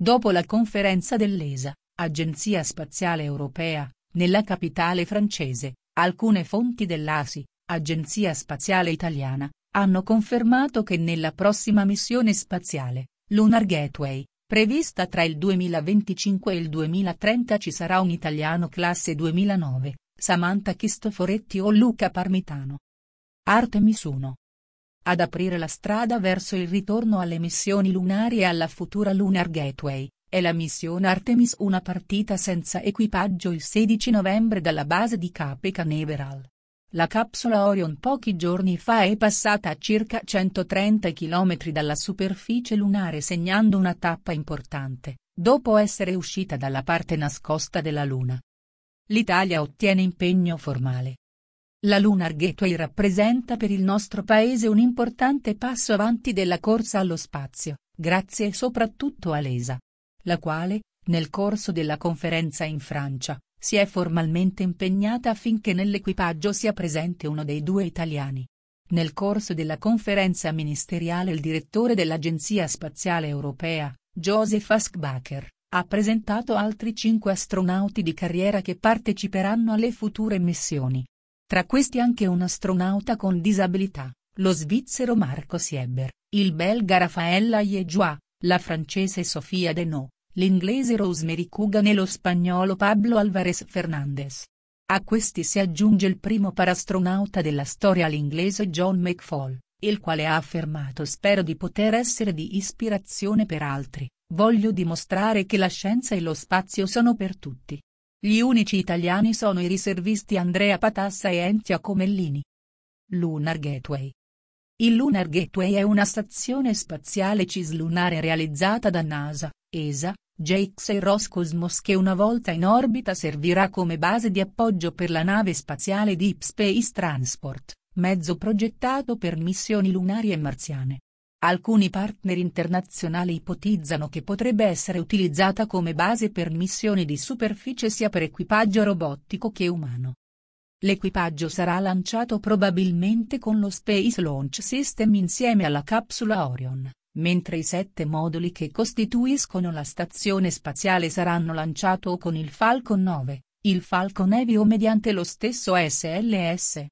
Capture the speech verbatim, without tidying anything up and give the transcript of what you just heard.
Dopo la conferenza dell'E S A, Agenzia Spaziale Europea, nella capitale francese, alcune fonti dell'A S I, Agenzia Spaziale Italiana, hanno confermato che nella prossima missione spaziale, Lunar Gateway, prevista tra il duemilaventicinque e il duemilatrenta ci sarà un italiano classe duemilanove, Samantha Cristoforetti o Luca Parmitano. Artemis uno. Ad aprire la strada verso il ritorno alle missioni lunari e alla futura Lunar Gateway, è la missione Artemis uno partita senza equipaggio il sedici novembre dalla base di Cape Canaveral. La capsula Orion pochi giorni fa è passata a circa centotrenta chilometri dalla superficie lunare segnando una tappa importante, dopo essere uscita dalla parte nascosta della Luna. L'Italia ottiene impegno formale. La Lunar Gateway rappresenta per il nostro paese un importante passo avanti della corsa allo spazio, grazie soprattutto all'E S A, la quale, nel corso della conferenza in Francia, si è formalmente impegnata affinché nell'equipaggio sia presente uno dei due italiani. Nel corso della conferenza ministeriale il direttore dell'Agenzia Spaziale Europea, Joseph Aschbacher, ha presentato altri cinque astronauti di carriera che parteciperanno alle future missioni. Tra questi anche un astronauta con disabilità, lo svizzero Marco Sieber, il belga Raffaella Yejoa, la francese Sofia Denot, l'inglese Rosemary Coogan e lo spagnolo Pablo Álvarez Fernández. A questi si aggiunge il primo parastronauta della storia l'inglese John McFall, il quale ha affermato «Spero di poter essere di ispirazione per altri, voglio dimostrare che la scienza e lo spazio sono per tutti». Gli unici italiani sono i riservisti Andrea Patassa e Entia Comellini. Lunar Gateway. Il Lunar Gateway è una stazione spaziale cislunare realizzata da NASA, E S A, J X e Roscosmos che una volta in orbita servirà come base di appoggio per la nave spaziale Deep Space Transport, mezzo progettato per missioni lunari e marziane. Alcuni partner internazionali ipotizzano che potrebbe essere utilizzata come base per missioni di superficie sia per equipaggio robotico che umano. L'equipaggio sarà lanciato probabilmente con lo Space Launch System insieme alla capsula Orion, mentre i sette moduli che costituiscono la stazione spaziale saranno lanciati o con il Falcon nove, il Falcon Heavy o mediante lo stesso S L S.